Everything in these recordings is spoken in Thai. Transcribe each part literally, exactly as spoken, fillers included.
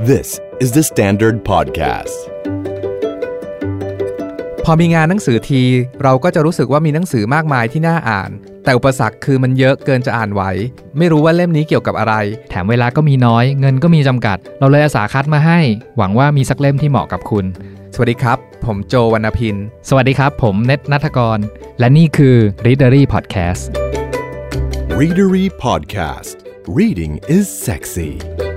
This is the Standard Podcast. พอมีงานหนังสือทีเราก็จะรู้สึกว่ามีหนังสือมากมายที่น่าอ่านแต่อุปสรรคคือมันเยอะเกินจะอ่านไหวไม่รู้ว่าเล่มนี้เกี่ยวกับอะไรแถมเวลาก็มีน้อยเงินก็มีจำกัดเราเลยอาสาคัดมาให้หวังว่ามีสักเล่มที่เหมาะกับคุณสวัสดีครับผมโจวรรณพินสวัสดีครับผมเนตณัฐกรและนี่คือ Readery Podcast Readery Podcast Reading is sexy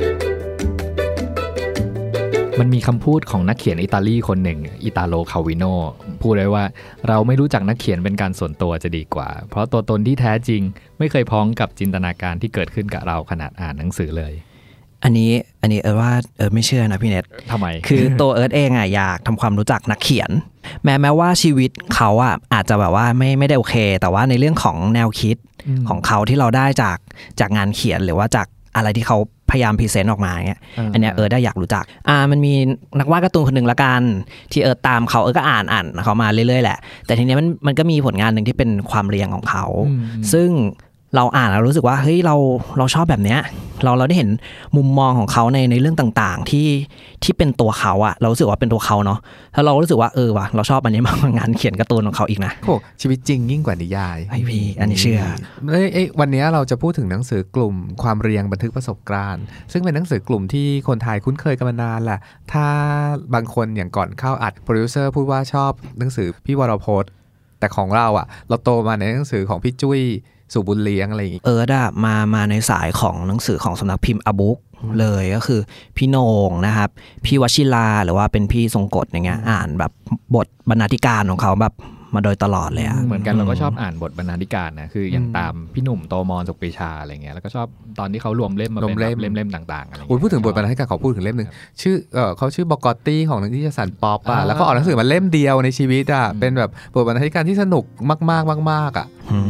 มันมีคำพูดของนักเขียนอิตาลีคนหนึ่งอิตาโลคาวิโนพูดไว้ว่าเราไม่รู้จักนักเขียนเป็นการส่วนตัวจะดีกว่าเพราะตัวตนที่แท้จริงไม่เคยพ้องกับจินตนาการที่เกิดขึ้นกับเราขนาดอ่านหนังสือเลยอันนี้อันนี้เอิร์ธว่าเอิร์ธไม่เชื่อนะพี่เน็ตทำไมคือตัวเอิร์ธเองอ่ะอยากทำความรู้จักนักเขียนแม้แม้ว่าชีวิตเขาอ่ะอาจจะแบบว่าไม่ไม่ได้โอเคแต่ว่าในเรื่องของแนวคิดของเขาที่เราได้จากจากงานเขียนหรือว่าจากอะไรที่เขาพยายามพรีเซนต์ออกมาเงี้ยอันเนี้ยเอิร์ธได้อยากรู้จักอ่ามันมีนักวาดการ์ตูนคนหนึ่งละกันที่เอิร์ธตามเขาเอิร์ธก็อ่านอ่านเขามาเรื่อยๆแหละแต่ทีเนี้ยมันมันก็มีผลงานนึงที่เป็นความเรียงของเขาซึ่งเราอ่านแล้วรู้สึกว่าเฮ้ยเราเราชอบแบบเนี้ยเราเราได้เห็นมุมมองของเขาในในเรื่องต่างๆที่ที่เป็นตัวเขาอะเรารู้สึกว่าเป็นตัวเขาเนาะแล้วเรารู้สึกว่าเออว่ะเราชอบอันนี้มากกว่างานเขียนการ์ตูนของเขาอีกนะโอ้ชีวิตจริงยิ่งกว่านิยายไอพี่อันนี้เชื่อเอ้ยเอ้ยวันนี้เราจะพูดถึงหนังสือกลุ่มความเรียงบันทึกประสบการณ์ซึ่งเป็นหนังสือกลุ่มที่คนไทยคุ้นเคยกันมานานแหละถ้าบางคนอย่างก่อนเข้าอัดโปรดิวเซอร์พูดว่าชอบหนังสือพี่วรพจน์แต่ของเราอะเราโตมาในหนังสือของพี่จุ้ยสู่บุญเลี้ยงอะไรอย่างงี้เอิร์ธอะมามาในสายของหนังสือของสำนักพิมพ์อาบุ๊กเลยก็คือพี่โหน่งนะครับพี่วชิราหรือว่าเป็นพี่ทรงกฎอย่างเงี้ยอ่านแบบบทบรรณาธิการของเขาแบบมาโดยตลอดเลยอะเหมือนกันเราก็ชอบอ่านบทบรรณาธิการนะคืออย่างตามพี่หนุ่มโตมรสุขปรีชาอะไรเงี้ยแล้วก็ชอบตอนที่เขารวมเล่มมาเป็นเล่มๆต่างๆอะไรอย่างเงี้ยพูดถึงบทบรรณาธิการเขาพูดถึงเล่มนึงชื่อเออเขาชื่อบอกอตตี้ของนิตยสารป๊อปอ่ะแล้วก็ออกหนังสือมาเล่มเดียวในชีวิตอ่ะเป็นแบบบทบรรณาธิการที่สนุกมากๆมากๆอ่ะ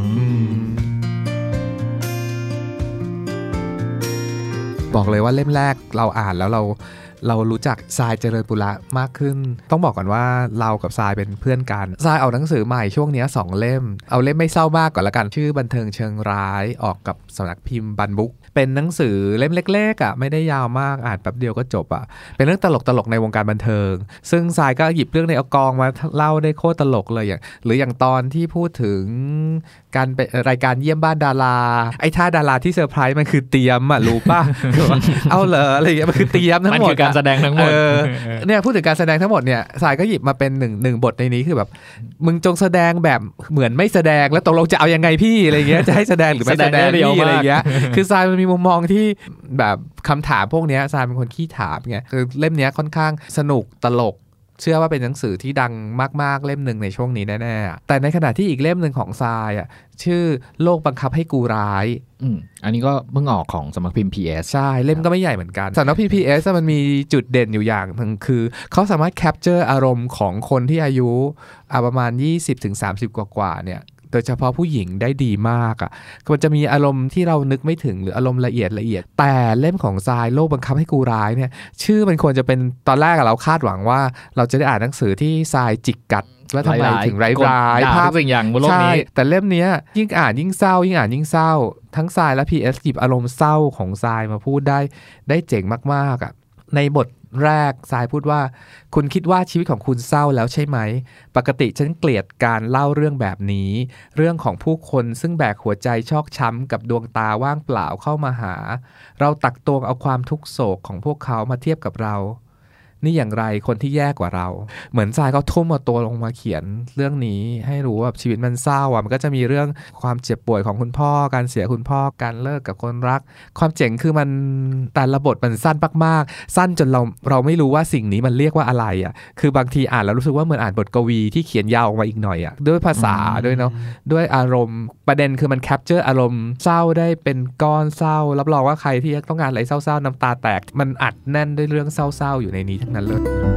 บอกเลยว่าเล่มแรกเราอ่านแล้วเราเรารู้จักทรายเจริญปุระมากขึ้นต้องบอกก่อนว่าเรากับทรายเป็นเพื่อนกันทรายเอาหนังสือใหม่ช่วงนี้สองเล่มเอาเล่มไม่เศร้ามากก่อนละกันชื่อบันเทิงเชิงร้ายออกกับสำนักพิมพ์บันบุ๊กเป็นหนังสือเล่มเล็กๆอ่ะไม่ได้ยาวมากอ่านแป๊บเดียวก็จบอ่ะเป็นเรื่องตลกตลกในวงการบันเทิงซึ่งทรายก็หยิบเรื่องในเอากองมาเล่าได้โคตรตลกเลยอย่างหรืออย่างตอนที่พูดถึงการเป็นรายการเยี่ยมบ้านดาราไอ้ท่าดาราที่เซอร์ไพรส์มันคือเตรียมอ่ะรู้ป่ะ เอาเหรออะไรอย่างเงี้ยมันคือเตรียมทั้งหมดมันคือการแสดงทั้งหมดเนี่ยพูดถึงการแสดงทั้งหมดเนี่ยสายก็หยิบมาเป็นหนึ่งหนึ่งบทในนี้คือแบบมึงจงแสดงแบบเหมือนไม่แสดงแล้วตกลงจะเอายังไงพี่อะไรเงี้ยจะให้แสดงหรือไม่แสดงพี่อะไรเงี้ยคือสายมันมีมุมมองที่แบบคำถามพวกนี้สายเป็นคนขี้ถามไงคือเล่มนี้ค่อนข้างสนุกตลกเชื่อว่าเป็นหนังสือที่ดังมากๆเล่มหนึ่งในช่วงนี้แน่ๆแต่ในขณะที่อีกเล่มหนึ่งของทรายอ่ะชื่อโลกบังคับให้กูร้ายอืมอันนี้ก็เพิ่งออกของสำนักพิมพ์ พี เอสใช่เล่มก็ไม่ใหญ่เหมือนกันสำนักพิมพ์ พี เอส มันมีจุดเด่นอยู่อย่างนึงคือเขาสามารถแคปเจอร์อารมณ์ของคนที่อายุประมาณ ยี่สิบถึงสามสิบ กว่าๆเนี่ยโดยเฉพาะผู้หญิงได้ดีมากอ่ะมันจะมีอารมณ์ที่เรานึกไม่ถึงหรืออารมณ์ละเอียดละเอียดแต่เล่มของทรายโลกบังคับให้กูร้ายเนี่ยชื่อมันควรจะเป็นตอนแรกเราคาดหวังว่าเราจะได้อ่านหนังสือที่ทรายจิกกัดว่าทำไมถึงร้ายๆภาพสิ่งอย่างบนโลกนี้แต่เล่มนี้ยิ่งอ่านยิ่งเศร้ายิ่งอ่านยิ่งเศร้าทั้งทรายและ พี เอส หยิบอารมณ์เศร้าของทรายมาพูดได้ได้เจ๋งมากๆอ่ะในบทแรกทรายพูดว่าคุณคิดว่าชีวิตของคุณเศร้าแล้วใช่ไหมปกติฉันเกลียดการเล่าเรื่องแบบนี้เรื่องของผู้คนซึ่งแบกหัวใจชอกช้ำกับดวงตาว่างเปล่าเข้ามาหาเราตักตวงเอาความทุกโศกของพวกเขามาเทียบกับเรานี่อย่างไรคนที่แย่กว่าเราเหมือนทรายเขาทุ่มเอาตัวลงมาเขียนเรื่องนี้ให้รู้ว่าชีวิตมันเศร้าอ่ะมันก็จะมีเรื่องความเจ็บป่วยของคุณพ่อการเสียคุณพ่อการเลิกกับคนรักความเจ๋งคือมันแต่ละบทมันสั้นมากๆสั้นจนเราเราไม่รู้ว่าสิ่งนี้มันเรียกว่าอะไรอ่ะคือบางทีอ่านแล้วรู้สึกว่าเหมือนอ่านบทกวีที่เขียนยาวออกมาอีกหน่อยอ่ะด้วยภาษาด้วยเนาะด้วยอารมณ์ประเด็นคือมันแคปเจอร์อารมณ์เศร้าได้เป็นก้อนเศร้ารับรองว่าใครที่ต้องการอะไรเศร้าๆน้ำตาแตกมันอัดแน่นด้วยเรื่องเศร้าๆอยู่ในนี้ทั้งนั้นเลย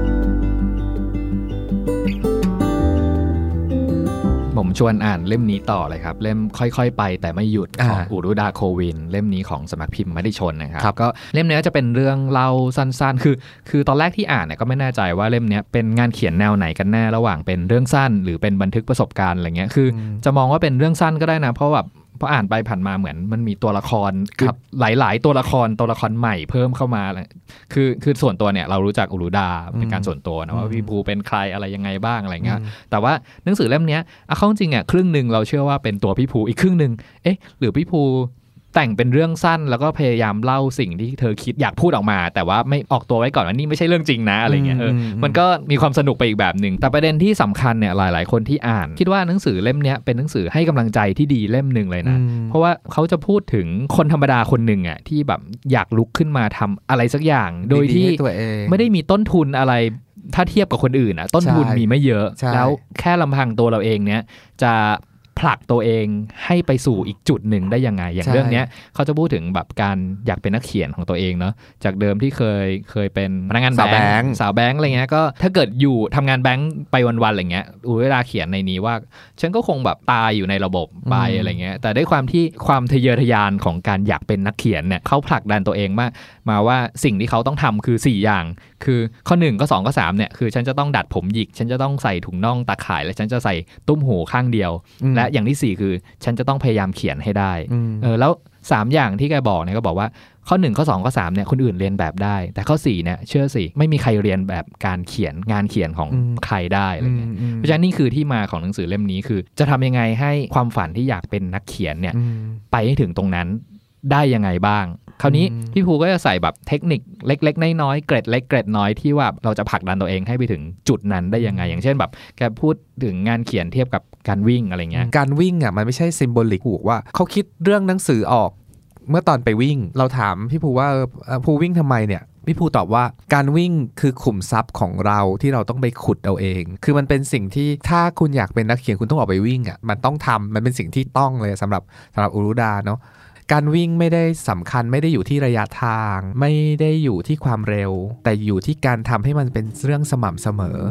ผมชวนอ่านเล่มนี้ต่อเลยครับเล่มค่อยๆไปแต่ไม่หยุดของอุรุดาโควินเล่มนี้ของสำนักพิมพ์มติชนนะครับก็เล่มนี้จะเป็นเรื่องเล่าสั้นๆคือคือตอนแรกที่อ่านเนี่ยก็ไม่แน่ใจว่าเล่มนี้เป็นงานเขียนแนวไหนกันแน่ระหว่างเป็นเรื่องสั้นหรือเป็นบันทึกประสบการณ์อะไรเงี้ยคือจะมองว่าเป็นเรื่องสั้นก็ได้นะเพราะแบบพออ่านไปผ่านมาเหมือนมันมีตัวละครคือหลายๆตัวละครตัวละครใหม่เพิ่มเข้ามาคือคือส่วนตัวเนี่ยเรารู้จักอุรุดาเป็นการส่วนตัวนะว่าพี่ภูเป็นใครอะไรยังไงบ้างอะไรเงี้ยแต่ว่าหนังสือเล่มนี้อ่ะเข้าจริงอ่ะครึ่งนึงเราเชื่อว่าเป็นตัวพี่ภูอีกครึ่งนึงเอ๊ะหรือพี่ภูแต่งเป็นเรื่องสั้นแล้วก็พยายามเล่าสิ่งที่เธอคิดอยากพูดออกมาแต่ว่าไม่ออกตัวไว้ก่อนว่านี่ไม่ใช่เรื่องจริงนะอะไรเงี้ยเออมันก็มีความสนุกไปอีกแบบนึงแต่ประเด็นที่สำคัญเนี่ยหลายๆคนที่อ่านคิดว่าหนังสือเล่มนี้เป็นหนังสือให้กำลังใจที่ดีเล่มนึงเลยนะเพราะว่าเขาจะพูดถึงคนธรรมดาคนหนึ่งอ่ะที่แบบอยากลุกขึ้นมาทำอะไรสักอย่างโดยที่ไม่ได้มีต้นทุนอะไรถ้าเทียบกับคนอื่นอ่ะต้นทุนมีไม่เยอะแล้วแค่ลำพังตัวเราเองเนี่ยจะผลักตัวเองให้ไปสู่อีกจุดหนึ่งได้ยังไงอย่างเรื่องนี้เขาจะพูดถึงแบบการอยากเป็นนักเขียนของตัวเองเนาะจากเดิมที่เคยเคยเป็นพนักงานแบงค์สาวแบงค์อะไรเงี้ยก็ถ้าเกิดอยู่ทำงานแบงค์ไปวันๆอะไรเงี้ยเวลาเขียนในนี้ว่าฉันก็คงแบบตายอยู่ในระบบไปอะไรเงี้ยแต่ด้วยความที่ความทะเยอทะยานของการอยากเป็นนักเขียนเนี่ยเขาผลักดันตัวเองมามาว่าสิ่งที่เขาต้องทำคือสี่อย่างคือข้อหนึ่งข้อสองข้อสามเนี่ยคือฉันจะต้องดัดผมหยิกฉันจะต้องใส่ถุงน่องตาข่ายและฉันจะใส่ตุ้มหูข้างเดียวและอย่างที่สี่คือฉันจะต้องพยายามเขียนให้ได้เออแล้วสามอย่างที่แกบอกเนี่ยก็บอกว่าข้อหนึ่งข้อสองข้อสามเนี่ยคนอื่นเรียนแบบได้แต่ข้อสี่เนี่ยเชื่อสิไม่มีใครเรียนแบบการเขียนงานเขียนของใครได้อะไรเงี้ยเพราะฉะนั้นนี่คือที่มาของหนังสือเล่มนี้คือจะทำยังไงให้ความฝันที่อยากเป็นนักเขียนเนี่ยไปให้ถึงตรงนั้นได้ยังไงบ้างคราวนี้พี่ภูก็จะใส่แบบเทคนิคเล็กๆน้อยๆเกร็ดเล็กเกร็ดน้อยที่ว่าเราจะผลักดันตัวเองให้ไปถึงจุดนั้นได้ยังไงอย่างเช่นแบบแกพูดถึงงานเขียนเทียบกับการวิ่งอะไรเงี้ยการวิ่งอ่ะมันไม่ใช่ซิมโบลิกผูกว่าเขาคิดเรื่องหนังสือออกเมื่อตอนไปวิ่งเราถามพี่ภูว่าภูวิ่งทำไมเนี่ยพี่ภูตอบว่าการวิ่งคือขุมทรัพย์ของเราที่เราต้องไปขุดเอาเองคือมันเป็นสิ่งที่ถ้าคุณอยากเป็นนักเขียนคุณต้องออกไปวิ่งอ่ะมันต้องทำมันเป็นสิ่งที่ต้องเลยสำหรับสำหรับอุรุดาเนาะการวิ่งไม่ได้สำคัญไม่ได้อยู่ที่ระยะทางไม่ได้อยู่ที่ความเร็วแต่อยู่ที่การทำให้มันเป็นเรื่องสม่ำเสมอ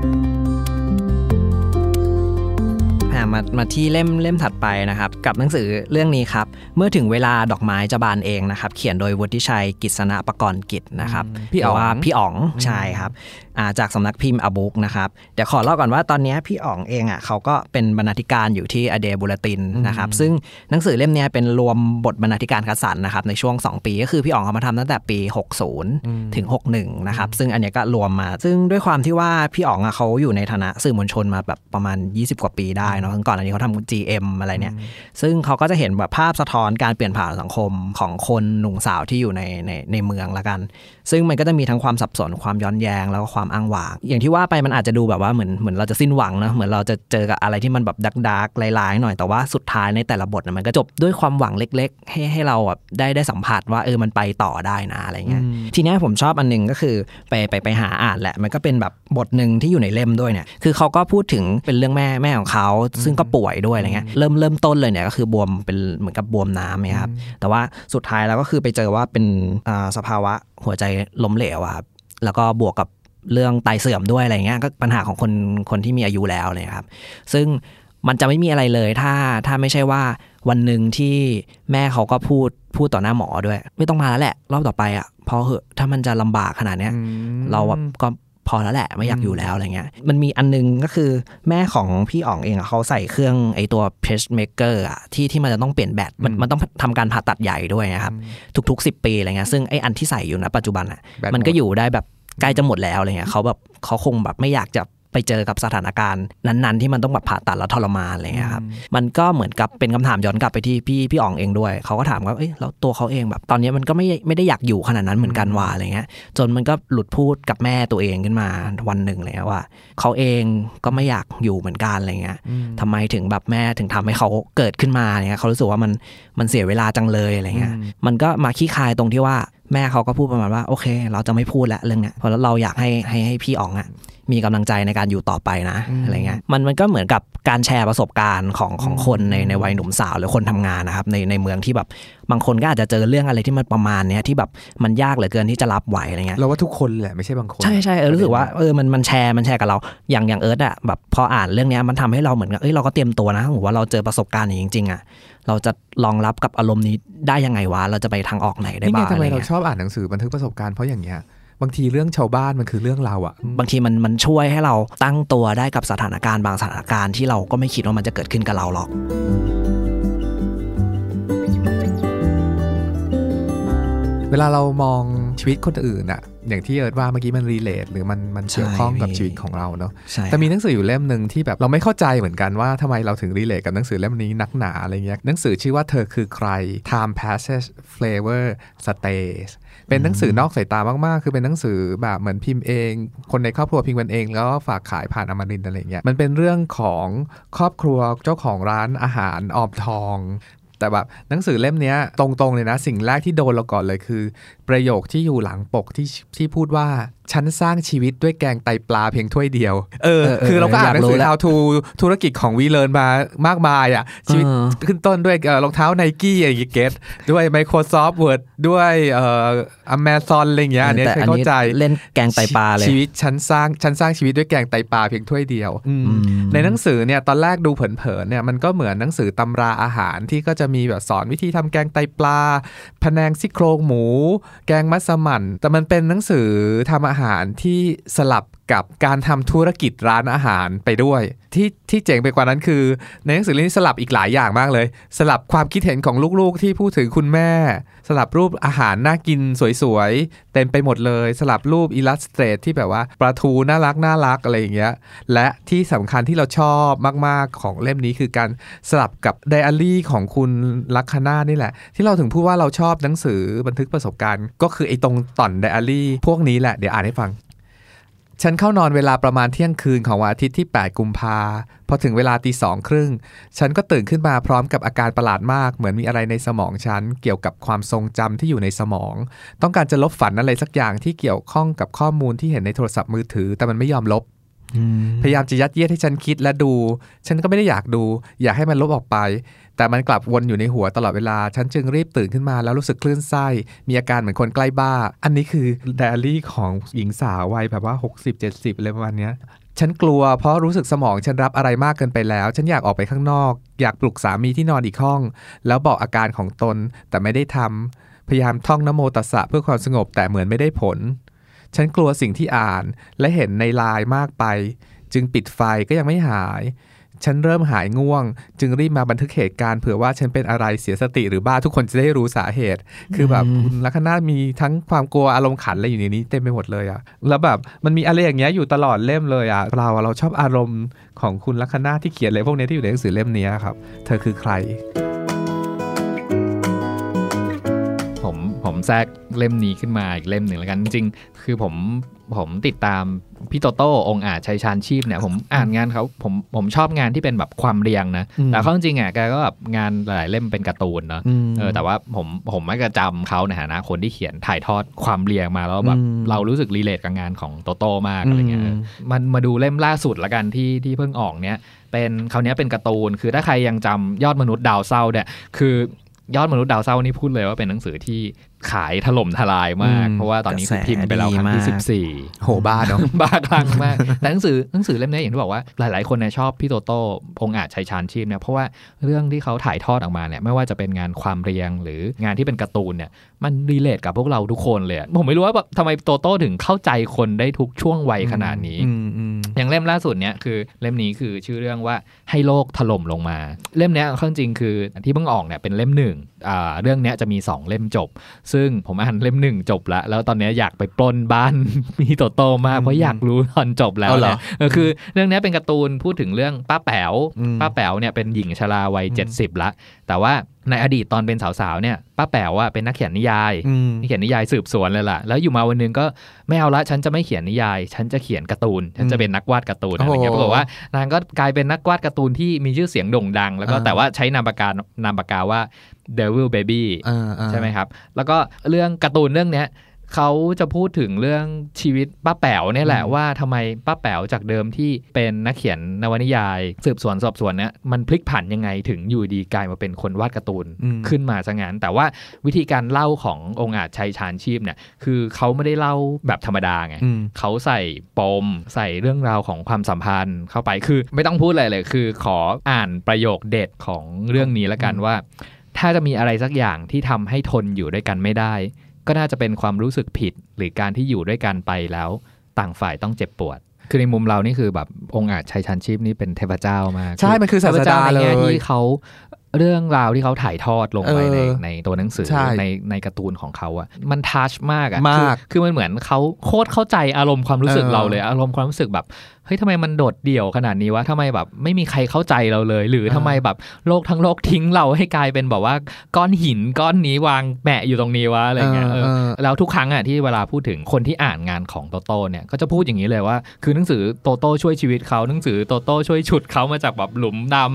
มามาที่เล่มเล่มถัดไปนะครับกับหนังสือเรื่องนี้ครับเมื่อถึงเวลาดอกไม้จะบานเองนะครับเขียนโดยวุฒิชัยกิษณะประกรณ์กิจนะครับพี่อ๋องว่าพี่อ๋องใช่ครับจากสำนักพิมพ์อบุ๊กนะครับเดี๋ยวขอเล่าก่อนว่าตอนนี้พี่อ๋องเองอ่ะเขาก็เป็นบรรณาธิการอยู่ที่อเดบูลตินนะครับซึ่งหนังสือเล่มนี้เป็นรวมบทบรรณาธิการคัดสรรนะครับในช่วงสองปีก็คือพี่อ๋องเขามาทำตั้งแต่ปีหกสิบถึงหกสิบเอ็ดนะครับซึ่งอันนี้ก็รวมมาซึ่งด้วยความที่ว่าพี่อ๋องอ่ะเขาอยู่ในฐานะสื่อมวลชนมาแบบประมาณยี่สิบกว่าปีได้เนาะก่อนอันนี้เขาทำ จี เอ็ม อะไรเนี่ยซึ่งเขาก็จะเห็นแบบภาพสะท้อนการเปลี่ยนผ่านสังคมของคนหนุ่มสาวที่อยู่ในในในเมืองละกันซึ่งมันก็จะมีทั้งความสับสนความย้อนแย้งแล้วก็ความอ้างว้างอย่างที่ว่าไปมันอาจจะดูแบบว่าเหมือนเหมือนเราจะสิ้นหวังนะเหมือนเราจะเจอกับอะไรที่มันแบบดักดักร้ายๆหน่อยแต่ว่าสุดท้ายในแต่ละบทมันก็จบด้วยความหวังเล็กๆให้ให้เราแบบได้ได้สัมผัสว่าเออมันไปต่อได้นะอะไรเงี้ยทีนี้ผมชอบอันนึงก็คือไปไปไปหาอ่านแหละมันก็เป็นแบบบทนึงที่อยู่ในเล่มด้วยเนี่ยคือเขาก็พูดถึงเป็นเรื่องแม่แม่ของเขาซึ่งก็ป่วยด้วยอะไรเงี้ยเริ่มเริ่มต้นเลยเนี่ยก็คือบวมเป็นเหมือนกับบวมน้ำเนี่ยครับแต่ว่าสุดท้ายแล้วก็คือไปเจอว่าเป็นสภาวะหัวใจล้มเหลวครับแล้วก็บวกกับเรื่องไตเสื่อมด้วยอะไรเงี้ยก็ปัญหาของคนคนที่มีอายุแล้วเลยครับซึ่งมันจะไม่มีอะไรเลยถ้าถ้าไม่ใช่ว่าวันหนึ่งที่แม่เขาก็พูดพูดต่อหน้าหมอด้วยไม่ต้องมาแล้วแหละรอบต่อไปอ่ะพอเหอะถ้ามันจะลำบากขนาดเนี้ยเราก็พอแล้วแหละไม่อยากอยู่แล้วอะไรเงี้ยมันมีอันนึงก็คือแม่ของพี่อ๋องเองเขาใส่เครื่องไอตัว pacemaker อ่ะที่ที่มันจะต้องเปลี่ยนแบตมันมันต้องทำการผ่าตัดใหญ่ด้วยนะครับทุกๆสิบปีอะไรเงี้ยซึ่งไออันที่ใส่อยู่ณปัจจุบันอ่ะมันก็อยู่ได้แบบใกล้จะหมดแล้วอะไรเงี้ยเขาแบบเขาคงแบบไม่อยากจะไปเจอกับสถานการณ์นั้นๆที่มันต้องแบบผ่าตัดแล้วทรมานอะไรเงี้ยครับมันก็เหมือนกับเป็นคำถามย้อนกลับไปที่พี่พี่อ๋องเองด้วยเขาก็ถามว่าเอ้ยแล้วตัวเขาเองแบบตอนนี้มันก็ไม่ไม่ได้อยากอยู่ขนาดนั้นเหมือนกันว่าอะไรเงี้ยจนมันก็หลุดพูดกับแม่ตัวเองขึ้นมาวันหนึ่งเลยว่าเขาเองก็ไม่อยากอยู่เหมือนกันอะไรเงี้ยทำไมถึงแบบแม่ถึงทำให้เขาเกิดขึ้นมาเนี่ยเขารู้สึกว่ามันมันเสียเวลาจังเลยอะไรเงี้ยมันก็มาขี้คายตรงที่ว่าแม่เขาก็พูดประมาณว่าโอเคเราจะไม่พูดแล้วเรื่องเนี้ยเพราะเราอยากให้ให้ให้พี่อ๋องอ่ะมีกำลังใจในการอยู่ต่อไปนะอะไรเงี้ยมันมันก็เหมือนกับการแชร์ประสบการณ์ของของคนในในวัยหนุ่มสาวหรือคนทำงานนะครับในในเมืองที่แบบบางคนก็อาจจะเจอเรื่องอะไรที่มันประมาณนี้ที่แบบมันยากเหลือเกินที่จะรับไหวอะไรเงี้ยเราว่าทุกคนแหละไม่ใช่บางคนใช่ใช่เออรู้สึกว่าเออมันมันแชร์มันแชร์กับเราอย่างอย่างเอิร์ธอ่ะแบบพออ่านเรื่องนี้มันทำให้เราเหมือนกับเอ้ยเราก็เตรียมตัวนะหรือว่าเราเจอประสบการณ์อย่างจริงๆอ่ะเราจะรองรับกับอารมณ์นี้ได้ยังไงวะเราจะไปทางออกไหนได้บ้างทำไมเราชอบอ่านหนังสือบันทึกประสบการณ์เพราะอย่างเงี้ยบางทีเรื่องชาวบ้านมันคือเรื่องเราอะบางทีมันมันช่วยให้เราตั้งตัวได้กับสถานการณ์บางสถานการณ์ที่เราก็ไม่คิดว่ามันจะเกิดขึ้นกับเราหรอกเวลาเรามองชีวิตคนอื่นอะอย่างที่เอิร์ธว่าเมื่อกี้มันรีเลทหรือมันมันเกี่ยวข้องกับชีวิตของเราเนาะแต่มีหนังสืออยู่เล่มนึงที่แบบเราไม่เข้าใจเหมือนกันว่าทำไมเราถึงรีเลทกับหนังสือเล่มนี้นักหนาอะไรเงี้ยหนังสือชื่อว่าเธอคือใคร Time Passes Flavor Stays เป็นหนังสือนอกสายตามากๆคือเป็นหนังสือแบบเหมือนพิมพ์เองคนในครอบครัวพิมพ์กันเองแล้วฝากขายผ่านอมรินทร์อะไรเงี้ยมันเป็นเรื่องของครอบครัวเจ้าของร้านอาหารออมทองแต่แบบหนังสือเล่มนี้ตรงๆเลยนะสิ่งแรกที่โดนเราก่อนเลยคือประโยคที่อยู่หลังปกที่ที่พูดว่าฉันสร้างชีวิตด้วยแกงไตปลาเพียงถ้วยเดียวเออคือเราก็อ่านหนังสือ How to ธุรกิจของวีเลอร์มามากมายอ่ะชีวิตขึ้นต้นด้วยรองเท้า Nike อย่างเงี้ยเกตด้วย Microsoft Word ด้วยเอ่อ Amazon อะไรอย่างเงี้ยอันนี้เคยเข้าใจเล่นแกงไตปลาเลยชีวิตฉันสร้างฉันสร้างชีวิตด้วยแกงไตปลาเพียงถ้วยเดียวในหนังสือเนี่ยตอนแรกดูเผินๆเนี่ยมันก็เหมือนหนังสือตำราอาหารที่ก็จะมีแบบสอนวิธีทำแกงไตปลาพะแนงซี่โครงหมูแกงมัสมั่นแต่มันเป็นหนังสือทำอาหารที่สลับกับการทำธุรกิจร้านอาหารไปด้วยที่ที่เจ๋งไปกว่านั้นคือในหนังสือเล่มนี้สลับอีกหลายอย่างมากเลยสลับความคิดเห็นของลูกๆที่พูดถึงคุณแม่สลับรูปอาหารน่ากินสวยๆเต็มไปหมดเลยสลับรูปอิลลัสเตรทที่แบบว่าปลาทูน่ารักน่ารักอะไรอย่างเงี้ยและที่สำคัญที่เราชอบมากๆของเล่มนี้คือการสลับกับไดอารี่ของคุณลัคนานี่แหละที่เราถึงพูดว่าเราชอบหนังสือบันทึกประสบการณ์ก็คือไอ้ตรงต่อนไดอารี่พวกนี้แหละเดี๋ยวอ่านให้ฟังฉันเข้านอนเวลาประมาณเที่ยงคืนของวันอาทิตย์ที่แปดกุมภาพอถึงเวลาตีสองครึ่งฉันก็ตื่นขึ้นมาพร้อมกับอาการประหลาดมากเหมือนมีอะไรในสมองฉันเกี่ยวกับความทรงจำที่อยู่ในสมองต้องการจะลบฝันอะไรสักอย่างที่เกี่ยวข้องกับข้อมูลที่เห็นในโทรศัพท์มือถือแต่มันไม่ยอมลบพยายามจะยัดเยียดให้ฉันคิดและดูฉันก็ไม่ได้อยากดูอยากให้มันลบออกไปแต่มันกลับวนอยู่ในหัวตลอดเวลาฉันจึงรีบตื่นขึ้นมาแล้วรู้สึกคลื่นไส้มีอาการเหมือนคนใกล้บ้าอันนี้คือไดอารี่ของหญิงสาววัยแบบว่าหกสิบ เจ็ดสิบอะไรประมาณนี้ฉันกลัวเพราะรู้สึกสมองฉันรับอะไรมากเกินไปแล้วฉันอยากออกไปข้างนอกอยากปลุกสามีที่นอนอีกห้องแล้วบอกอาการของตนแต่ไม่ได้ทำพยายามท่องนะโมตัสสะเพื่อความสงบแต่เหมือนไม่ได้ผลฉันกลัวสิ่งที่อ่านและเห็นในไลน์มากไปจึงปิดไฟก็ยังไม่หายฉันเริ่มหายง่วงจึงรีบมาบันทึกเหตุการณ์เผื่อว่าฉันเป็นอะไรเสียสติหรือบ้าทุกคนจะได้รู้สาเหตุคือแบบคุณลัคนามีทั้งความกลัวอารมณ์ขันอะไรอยู่ในนี้เต็มไปหมดเลยอะแล้วแบบมันมีอะไรอย่างเงี้ยอยู่ตลอดเล่มเลยอะเราเราชอบอารมณ์ของคุณลัคนาที่เขียนอะไรพวกนี้ที่อยู่ในหนังสือเล่มนี้ครับเธอคือใครผมผมแทรกเล่มนี้ขึ้นมาอีกเล่มหนึ่งแล้วกันจริงๆคือผมผมติดตามพี่โตโต้องค์อาจชัยชาญชีพเนี่ยผมอ่านงานเขาผมผมชอบงานที่เป็นแบบความเรียงนะแต่เขาจริงๆอ่ะแกก็แบบงานหลายเล่มเป็นการ์ตูนเนาะเออแต่ว่าผมผมไม่กระจำเขาในฐานะคนที่เขียนถ่ายทอดความเรียงมาแล้วแบบเรารู้สึกรีเลทกับงานของโตโต้มากอะไรเงี้ยมันมาดูเล่มล่าสุดละกันที่ที่เพิ่งออกเนี้ยเป็นคราวนี้เป็นการ์ตูนคือถ้าใครยังจำยอดมนุษย์ดาวเศร้าเนี่ยคือยอดมนุษย์ดาวเศร้านี่พูดเลยว่าเป็นหนังสือที่ขายถล่มทลายมากเพราะว่าตอนนี้คือพิมพ์ไปแล้วครั้งที่สิบสี่โหบ้าเนาะบ้าคลั่งมากแต่หนังสือหนังสือเล่มนี้อย่างที่บอกว่าหลายๆคนเนี่ยชอบพี่โตโต้องค์อาจชัยชาญชีพเนี่ยเพราะว่าเรื่องที่เขาถ่ายทอดออกมาเนี่ยไม่ว่าจะเป็นงานความเรียงหรืองานที่เป็นการ์ตูนเนี่ยมันรีเลทกับพวกเราทุกคนเลยผมไม่รู้ว่าทำไมโตโต้ถึงเข้าใจคนได้ทุกช่วงวัยขนาดนี้อย่างเล่มล่าสุดเนี่ยคือเล่มนี้คือชื่อเรื่องว่าให้โลกถล่มลงมาเล่มนี้ข้อจริงคือที่เพิ่งออกเนี่ยเป็นเล่มหนึ่งอ่าเรื่องนี้จะมีสองเล่มจบซึ่งผมอ่านเล่มหนึ่งจบแล้วแล้วตอนนี้อยากไปปล้นบ้านพี่โตโต้มากเพราะอยากรู้ตอนจบแล้วเนี่ยคือเรื่องนี้เป็นการ์ตูนพูดถึงเรื่องป้าแป๋วป้าแป๋วเนี่ยเป็นหญิงชราวัยเจ็ดสิบละแต่ว่าในอดีตตอนเป็นสาวๆเนี่ยป้าแป๋วว่าเป็นนักเขียนนิยายเขียนนิยายสืบสวนเลยล่ะแล้วอยู่มาวันนึงก็ไม่เอาละฉันจะไม่เขียนนิยายฉันจะเขียนการ์ตูนฉันจะเป็นนักวาดการ์ตูนอะไรเงี้ยปรากฏว่านางก็กลายเป็นนักวาดการ์ตูนที่มีชื่อเสียงโด่งดังแล้วก็แต่ว่าใช้นามปากกานามปากกาว่า Devil Baby ใช่ไหมครับแล้วก็เรื่องการ์ตูนเรื่องเนี้ยเขาจะพูดถึงเรื่องชีวิตป้าแป๋วเนี่ยแหละว่าทำไมป้าแป๋วจากเดิมที่เป็นนักเขียนนวนิยายสืบสวนสอบสวนเนี่ยมันพลิกผันยังไงถึงอยู่ดีกลายมาเป็นคนวาดการ์ตูนขึ้นมาซะงั้นแต่ว่าวิธีการเล่าขององค์อาจชัยชาญชีพเนี่ยคือเขาไม่ได้เล่าแบบธรรมดาไงเขาใส่ปมใส่เรื่องราวของความสัมพันธ์เข้าไปคือไม่ต้องพูดอะไรเลยคือขออ่านประโยคเด็ดของเรื่องนี้แล้วกันว่าถ้าจะมีอะไรสักอย่างที่ทำให้ทนอยู่ด้วยกันไม่ได้ก็น่าจะเป็นความรู้สึกผิดหรือการที่อยู่ด้วยกันไปแล้วต่างฝ่ายต้องเจ็บปวดคือในมุมเรานี่คือแบบองค์อาจชัยชาญชีพนี่เป็นเทพเจ้ามากใช่มันคือศาสดาเลยในแง่ที่เขาเรื่องราวที่เขาถ่ายทอดลงไปในในตัวหนังสือในในการ์ตูนของเขาอะมันทัชมากอะคือคือมันเหมือนเขาโคตรเข้าใจอารมณ์ความรู้สึกเราเลยอารมณ์ความรู้สึกแบบเฮ้ยทำไมมันโดดเดี่ยวขนาดนี้วะทำไมแบบไม่มีใครเข้าใจเราเลยหรือทำไมแบบโลกทั้งโลกทิ้งเราให้กลายเป็นแบบว่าก้อนหินก้อนนี้วางแปะอยู่ตรงนี้วะอะไรเงี้ยแล้วทุกครั้งอะที่เวลาพูดถึงคนที่อ่านงานของโตโต้เนี่ยก็จะพูดอย่างนี้เลยว่าคือหนังสือโตโต้ช่วยชีวิตเขาหนังสือโตโต้ช่วยฉุดเขามาจากแบบหลุมดำ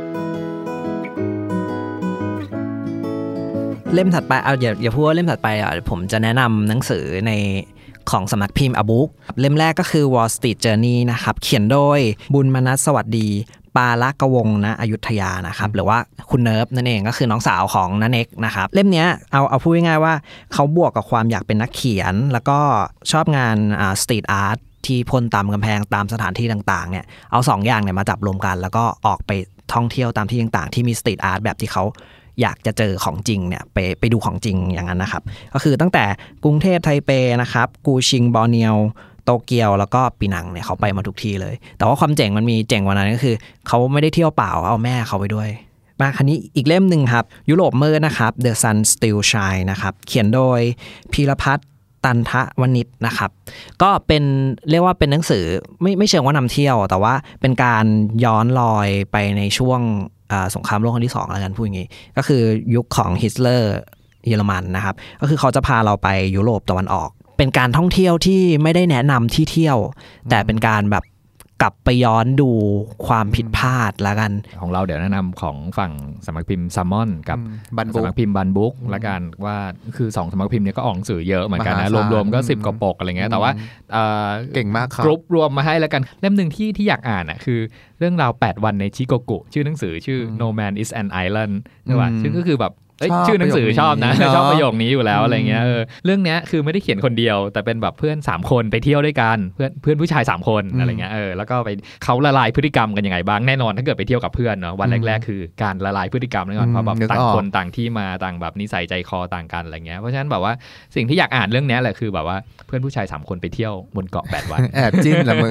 เล่มถัดไปเอาอย่าอย่าพูดว่าเล่มถัดไปอ่ะผมจะแนะนำหนังสือในของสำนักพิมพ์ A Book เล่มแรกก็คือ Wall Street Journey นะครับเขียนโดยบุญมนัสสวัสดีปาละกวงณอยุธยานะครับหรือว่าคุณเนิร์ฟนั่นเองก็คือน้องสาวของณเน็กนะครับเล่มนี้เอาเอาพูดง่ายๆว่าเขาบวกกับความอยากเป็นนักเขียนแล้วก็ชอบงานอ่าสตรีทอาร์ตที่พ่นตามกำแพงตามสถานที่ต่างๆเนี่ยเอาสองอย่างเนี่ยมาจับรวมกันแล้วก็ออกไปท่องเที่ยวตามที่ต่างๆที่มีสตรีทอาร์ตแบบที่เขาอยากจะเจอของจริงเนี่ยไปไปดูของจริงอย่างนั้นนะครับก็คือตั้งแต่กรุงเทพไทเปนะครับกูชิงบอร์เนียวโตเกียวแล้วก็ปีนังเนี่ยเขาไปมาทุกที่เลยแต่ว่าความเจ๋งมันมีเจ๋งกว่านั้นก็คือเขาไม่ได้เที่ยวเปล่าเอาแม่เขาไปด้วยมาคันนี้อีกเล่มนึงครับยุโรปมืดนะครับ The Sun Still Shine นะครับเขียนโดยพีรพัฒน์ตันทวณิชนะครับก็เป็นเรียกว่าเป็นหนังสือไม่ไม่เชิงว่านำเที่ยวแต่ว่าเป็นการย้อนรอยไปในช่วงสงครามโลกครั้งที่สองแล้วกันพูดอย่างนี้ก็คือยุคของฮิตเลอร์เยอรมันนะครับก็คือเขาจะพาเราไปยุโรปตะวันออกเป็นการท่องเที่ยวที่ไม่ได้แนะนำที่เที่ยวแต่เป็นการแบบกลับไปย้อนดูความผิดพลาดแล้วกันของเราเดี๋ยวแนะนำของฝั่งสำนักพิมพ์ซัมมอนกับสำนักพิมพ์บันบุ๊กละกันว่าคือสองสำนักพิมพ์นี้ก็ออกหนังสือเยอะเหมือนกันนะรวมๆก็สิบกว่าปกอะไรเงี้ยแต่ว่าเก่งมากครับกรุ๊ปรวมมาให้แล้วกันเล่มนึงที่ที่อยากอ่านอ่ะคือเรื่องราวแปดวันในชิโกกุชื่อหนังสือชื่อ No Man is an Island ใช่ป่ะซึ่งก็คือแบบชื่อหนังสือชอบนะชอบประโยคนี้อยู่แล้วอะไรเงี้ยเออเรื่องนี้คือไม่ได้เขียนคนเดียวแต่เป็นแบบเพื่อนสามคนไปเที่ยวด้วยกันเพื่อนเพื่อนผู้ชายสามคนอะไรเงี้ยเออแล้วก็ไปเขาละลายพฤติกรรมกันยังไงบ้างแน่นอนถ้าเกิดไปเที่ยวกับเพื่อนเนาะวันแรกๆคือการละลายพฤติกรรมแน่นอนเพราะแบบต่างคนต่างที่มาต่างแบบนิสัยใจคอต่างกันอะไรเงี้ยเพราะฉะนั้นแบบว่าสิ่งที่อยากอ่านเรื่องนี้แหละคือแบบว่าเพื่อนผู้ชายสามคนไปเที่ยวบนเกาะแปดวันแอบจิ้นละมึง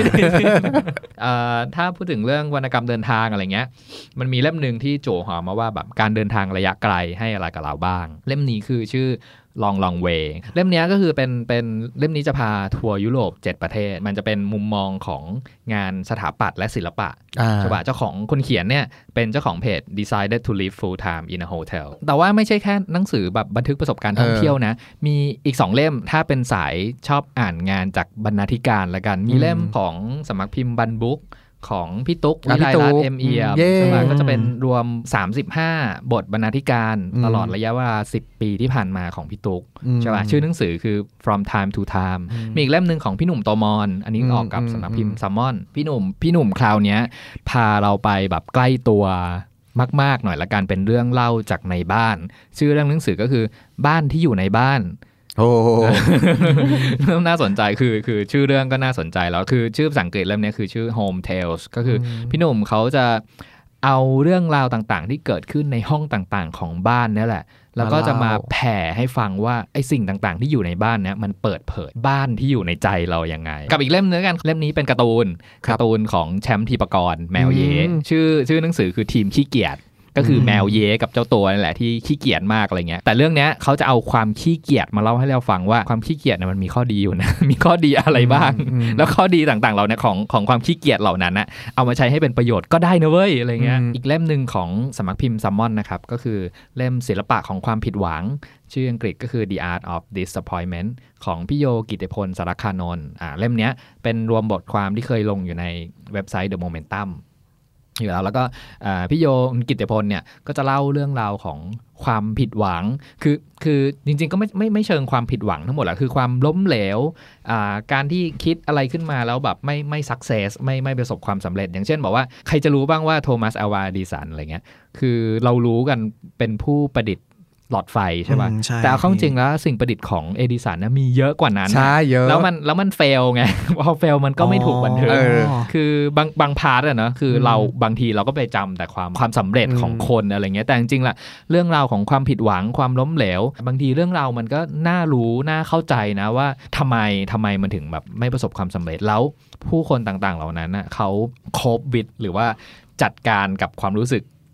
ถ้าพูดถึงเรื่องวรรณกรรมเดินทางอะไรเงี้ยมันมีเล่มนึงที่โจหอมาว่าแบบการเดินทางระยะไกลให้อะไรกับเราบ้างเล่มนี้คือชื่อ Long Long Way เล่มนี้ก็คือเป็นเป็นเล่มนี้จะพาทัวร์ยุโรปเจ็ดประเทศมันจะเป็นมุมมองของงานสถาปัตย์และศิลปะใช่ป่ะเจ้าของคนเขียนเนี่ยเป็นเจ้าของเพจ Decided to live full time in a hotel แต่ว่าไม่ใช่แค่หนังสือแบบบันทึกประสบการณ์ท่องเที่ยวนะมีอีกสองเล่มถ้าเป็นสายชอบอ่านงานจากบรรณาธิการละกันมีเล่มของสำนักพิมพ์บันบุ๊กของพี่ตุ๊กวิไลรัตน์เอ็มเอียมใช่ไหมก็จะเป็นรวมสามสิบห้าบทบรรณาธิการตลอดระยะเวลาสิบปีที่ผ่านมาของพี่ตุ๊กใช่ป่ะชื่อหนังสือคือ From Time to Time มีอีกเล่มนึงของพี่หนุ่มโตมอนอันนี้ออกกับสำนักพิมพ์ซัมมอนพี่หนุ่มพี่หนุ่มคราวนี้พาเราไปแบบใกล้ตัวมากๆหน่อยละกันเป็นเรื่องเล่าจากในบ้านชื่อเรื่องหนังสือก็คือบ้านที่อยู่ในบ้านโอ้เริ่มน่าสนใจคือคือชื่อเรื่องก็น่าสนใจแล้วคือชื่อภาษาอังกฤษเล่มนี้คือชื่อ Home Tales ก็คือพี่หนุ่มเขาจะเอาเรื่องราวต่างๆที่เกิดขึ้นในห้องต่างๆของบ้านนี่แหละแล้วก็จะมาแผ่ให้ฟังว่าไอ้สิ่งต่างๆที่อยู่ในบ้านเนี้ยมันเปิดเผยบ้านที่อยู่ในใจเรายังไงกับอีกเล่มนึงกันเล่มนี้เป็นการ์ตูนการ์ตูนของแชมป์ทีปกรแมวเย่ชื่อชื่อหนังสือคือทีมขี้เกียจก็คือแมวเย่กับเจ้าตัวนั่นแหละที่ขี้เกียจมากอะไรเงี้ยแต่เรื่องนี้เขาจะเอาความขี้เกียจมาเล่าให้เราฟังว่าความขี้เกียจเนี่ยมันมีข้อดีอยู่นะมีข้อดีอะไรบ้างแล้วข้อดีต่างๆเราเนี่ยของของความขี้เกียจเหล่านั้นนะเอามาใช้ให้เป็นประโยชน์ก็ได้นะเว้ยอะไรเงี้ยอีกเล่มนึงของสำนักพิมพ์ซัมมอนนะครับก็คือเล่มศิลปะของความผิดหวังชื่ออังกฤษก็คือ The Art of Disappointment ของพี่โยกิติพลสารคานนท์อ่าเล่มนี้เป็นรวมบทความที่เคยลงอยู่ในเว็บไซต์ The Momentumอยู่แล้วแล้วก็พี่โยกิตติพลเนี่ยก็จะเล่าเรื่องราวของความผิดหวังคือคือจริงๆก็ไม่ไม่ไม่เชิงความผิดหวังทั้งหมดแหละคือความล้มเหลวการที่คิดอะไรขึ้นมาแล้วแบบไม่ไม่สักเซสไม่ไม่ประสบความสำเร็จอย่างเช่นบอกว่าใครจะรู้บ้างว่าโทมัสอัลวา ดิสันอะไรเงี้ยคือเรารู้กันเป็นผู้ประดิษฐ์หลอดไฟใช่ป่ะแต่เอาเข้าจริงแล้วสิ่งประดิษฐ์ของเอดิสันนะมีเยอะกว่านั้นใช่เยอะแล้วมันแล้วมันเฟลไงพอเฟลมันก็ไม่ถูกบันทึกคือบางบางพาร์ทอะนะคือเราบางทีเราก็ไปจำแต่ความความสำเร็จของคนอะไรเงี้ยแต่จริงๆล่ะเรื่องราวของความผิดหวังความล้มเหลวบางทีเรื่องราวมันก็น่ารู้น่าเข้าใจนะว่าทำไมทำไมมันถึงแบบไม่ประสบความสำเร็จแล้วผู้คนต่างๆเหล่านั้นนะเขาโคฟวิดหรือว่าจัดการกับความรู้สึก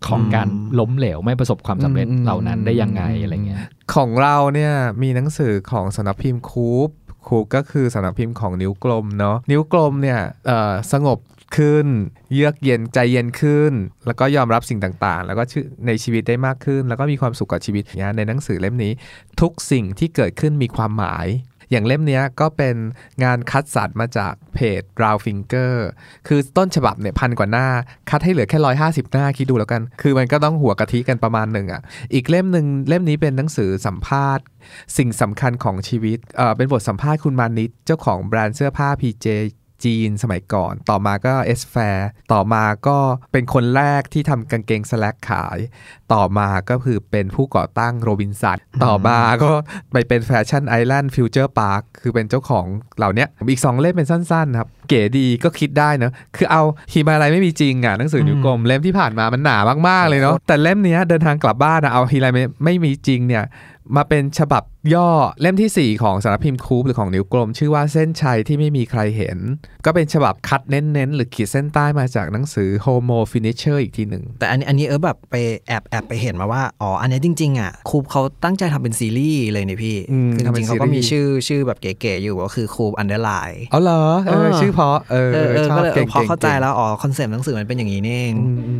ของการล้มเหลวไม่ประสบความสำเร็จเหล่านั้นได้ยังไงอะไรเงี้ยของเราเนี่ยมีหนังสือของสำนักพิมพ์คูปคูปก็คือสำนักพิมพ์ของนิ้วกลมเนาะนิ้วกลมเนี่ยเอ่อสงบขึ้นเยือกเย็นใจเย็นขึ้นแล้วก็ยอมรับสิ่งต่างๆแล้วก็ในชีวิตได้มากขึ้นแล้วก็มีความสุขกับชีวิตอย่างเงี้ยในหนังสือเล่มนี้ทุกสิ่งที่เกิดขึ้นมีความหมายอย่างเล่มนี้ก็เป็นงานคัดสรรมาจากเพจ Round Finger คือต้นฉบับเนี่ยพันกว่าหน้าคัดให้เหลือแค่หนึ่งร้อยห้าสิบหน้าคิดดูแล้วกันคือมันก็ต้องหัวกะทิกันประมาณหนึ่งอ่ะอีกเล่มนึงเล่มนี้เป็นหนังสือสัมภาษณ์สิ่งสำคัญของชีวิตเอ่อเป็นบทสัมภาษณ์คุณมานิชเจ้าของแบรนด์เสื้อผ้า พี เจ จีนสมัยก่อนต่อมาก็เอสแฟร์ต่อมาก็เป็นคนแรกที่ทำกางเกงสแลกขายต่อมาก็คือเป็นผู้ก่อตั้งโรบินสันต่อมาก็ไปเป็นแฟชั่นไอแลนด์ฟิวเจอร์พาร์คคือเป็นเจ้าของเหล่านี้อีกสองเล่มเป็นสั้นๆครับเก๋ดีก็คิดได้เนอะคือเอาหิมาลัยไม่มีจริงอ่ะหนังสือนิ้วกลมเล่มที่ผ่านมามันหนามากๆเลยเนาะแต่เล่มนี้เดินทางกลับบ้านนะเอาหิมาลัยไม่มีจริงเนี่ยมาเป็นฉบับย่อเล่มที่สี่ของสำนักพิมพ์คูปหรือของนิ้วกลมชื่อว่าเส้นชัยที่ไม่มีใครเห็นก็เป็นฉบับคัดเน้นๆหรือขีดเส้นใต้มาจากหนังสือ Homo Finisher อีกทีหนึ่งแต่อันนี้อันนี้เออแบบไปแอบแอบไปเห็นมาว่าอ๋ออันนี้จริงๆอ่ะคูปเขาตั้งใจทำเป็นซีรีส์เลยนี่พี่คือจริงๆเขาก็มีชื่อชื่อแบบเก๋ๆอยู่ก็คือคูปอันเดอร์ไลน์อ๋อเหรอเออชื่อเพราะเออชอบเก่งๆพอเข้าใจแล้วอ๋อคอนเซ็ปต์หนังสือมันเป็นอย่างนี้นี่เอง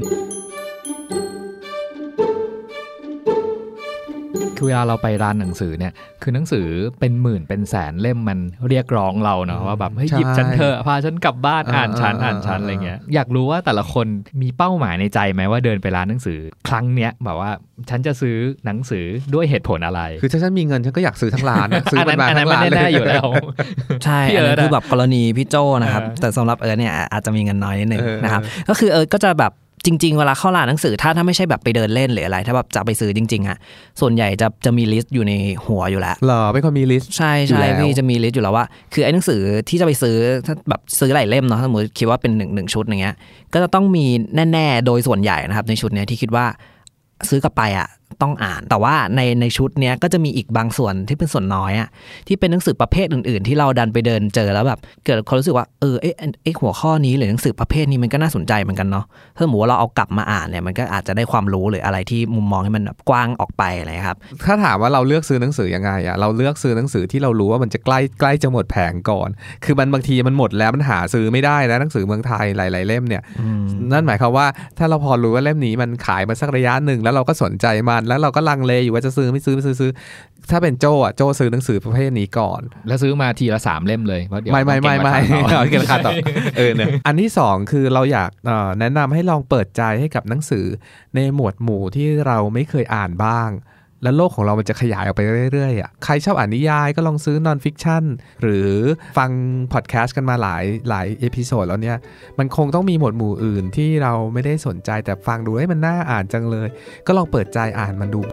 คือเวลาเราไปร้านหนังสือเนี่ยคือหนังสือเป็นหมื่นเป็นแสนเล่มมันเรียกร้องเราเนาะว่าแบบเฮ้ยหยิบฉันเถอะพาฉันกลับบ้านอ่านฉันอ่านฉันอะไรเงี้ยอยากรู้ว่าแต่ละคนมีเป้าหมายในใจไหมว่าเดินไปร้านหนังสือครั้งเนี้ยแบบว่าฉันจะซื้อหนังสือด้วยเหตุผลอะไรคือถ้าฉันมีเงินฉันก็อยากซื้อทั้งร้านซื้อมันมาทั้งร้านเลยอยู่แล้วใช่อันนี้คือแบบกรณีพี่โจนะครับแต่สำหรับเอิร์ธเนี่ยอาจจะมีเงินน้อยนิดนึงนะครับก็คือเอิร์ธก็จะแบบจริงๆเวลาเข้าร้านหนังสือถ้าถ้าไม่ใช่แบบไปเดินเล่นหรืออะไรถ้าแบบจะไปซื้อจริงๆอ่ะส่วนใหญ่จะจะมีลิสต์อยู่ในหัวอยู่แล้วเหรอเป็นคนมีลิสต์ใช่ใช่พี่จะมีลิสต์อยู่แล้วว่าคือไอ้หนังสือที่จะไปซื้อถ้าแบบซื้อหลายเล่มเนาะสมมติคิดว่าเป็นหนึ่งหนึ่งชุดอย่างเงี้ยก็จะต้องมีแน่ๆโดยส่วนใหญ่นะครับในชุดเนี้ยที่คิดว่าซื้อกลับไปอ่ะต้องอ่านแต่ว่าในในชุดเนี้ยก็จะมีอีกบางส่วนที่เป็นส่วนน้อยอ่ะที่เป็นหนังสือประเภทอื่นๆที่เราดันไปเดินเจอแล้วแบบเกิดความรู้สึกว่าเออไอ้ไอ้หัวข้อนี้หรือหนังสือประเภทนี้มันก็น่าสนใจเหมือนกันเนาะถ้าสมมติว่าเราเอากลับมาอ่านเนี่ยมันก็อาจจะได้ความรู้หรืออะไรที่มุมมองให้มันแบบกว้างออกไปอะไรครับถ้าถามว่าเราเลือกซื้อหนังสือยังไงอ่ะเราเลือกซื้อหนังสือที่เรารู้ว่ามันจะใกล้ใกล้จะหมดแผงก่อนคือมันบางทีมันหมดแล้วมันหาซื้อไม่ได้นะหนังสือเมืองไทยหลายๆเล่มเนี่ยนั่นหมายความว่าถ้าเราพอรู้ว่าเล่มนี้มันขายมาสักระยะหนึ่งแล้วเราก็สนใจมันแล้วเราก็ลังเลอยู่ว่าจะซื้อไม่ซื้อไม่ซื้อซื้อถ้าเป็นโจอ่ะโจซื้อหนังสือประเภทนี้ก่อนแล้วซื้อมาทีละสามเล่มเลยเพราะเดี๋ยวไม่ไม่ไม่ไม่เอาเกินราคาต่อเออเนี่ยอันที่สองคือเราอยากแนะนำให้ลองเปิดใจให้กับหนังสือในหมวดหมู่ที่เราไม่เคยอ่านบ้างแล้วโลกของเรามันจะขยายออกไปเรื่อยๆอ่ะใครชอบอ่านนิยายก็ลองซื้อนอนฟิกชันหรือฟังพอดแคสต์กันมาหลายหลายเอพิโซดแล้วเนี่ยมันคงต้องมีหมวดหมู่อื่นที่เราไม่ได้สนใจแต่ฟังดูให้มันน่าอ่านจังเลยก็ลองเปิดใจอ่านมันดู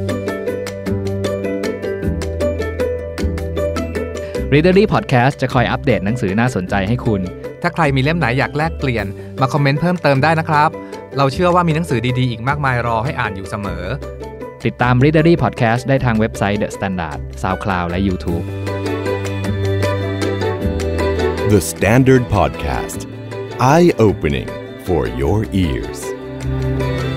Readery Podcast จะคอยอัปเดตหนังสือน่าสนใจให้คุณถ้าใครมีเล่มไหนอยากแลกเปลี่ยนมาคอมเมนต์เพิ่มเติมได้นะครับเราเชื่อว่ามีหนังสือดีๆอีกมากมายรอให้อ่านอยู่เสมอติดตาม Readery Podcast ได้ทางเว็บไซต์ The Standard SoundCloud และ YouTube The Standard Podcast Eye Opening for Your Ears